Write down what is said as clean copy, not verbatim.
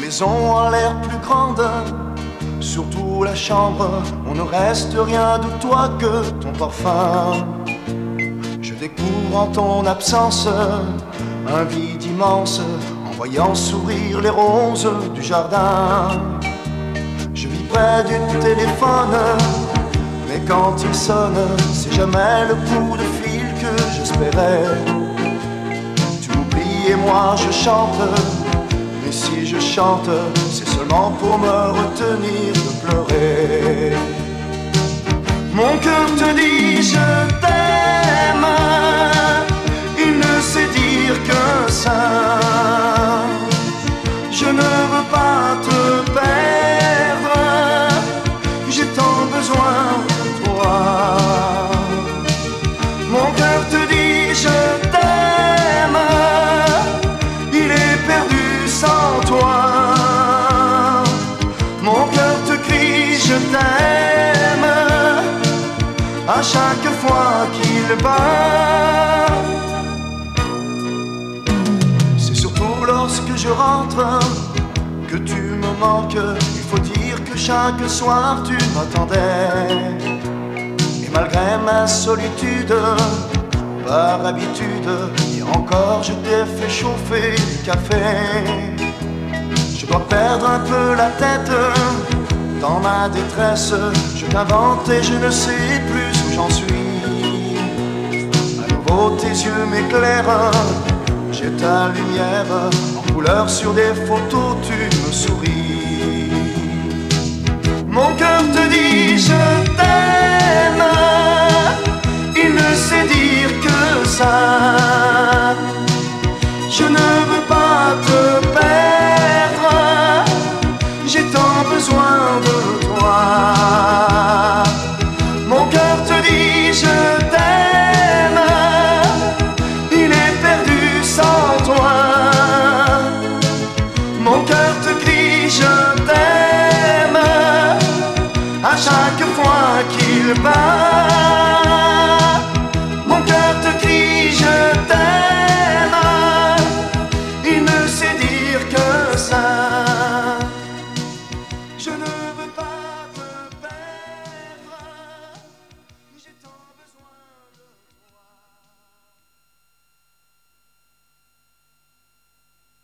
maison a l'air plus grande, surtout la chambre, on ne reste rien de toi que ton parfum. Je découvre en ton absence un vide immense, en voyant sourire les roses du jardin. Je vis près du téléphone, mais quand il sonne, c'est jamais le coup de fil que j'espérais. Tu m'oublies et moi je chante, mais si je chante, c'est seulement pour me retenir de pleurer. Mon cœur te dit je t'aime, il ne sait dire que ça. Je ne veux pas te perdre, j'ai tant besoin de toi. Mon cœur te dit je t'aime, il est perdu sans toi. Mon cœur te crie je t'aime à chaque fois qu'il bat. C'est surtout lorsque je rentre que tu me manques. Il faut dire que chaque soir tu m'attendais. Et malgré ma solitude, par habitude, hier encore je t'ai fait chauffer du café. Je dois perdre un peu la tête dans ma détresse. Je t'invente et je ne sais plus où j'en suis. À nouveau tes yeux m'éclairent, j'ai ta lumière en couleur sur des photos, tu me souris. Mon cœur te dit je t'aime, il ne sait dire que ça. Je ne veux pas te perdre, j'ai tant besoin de toi. Mon cœur te dit je t'aime, il est perdu sans toi. Mon cœur te crie je t'aime à chaque fois qu'il bat.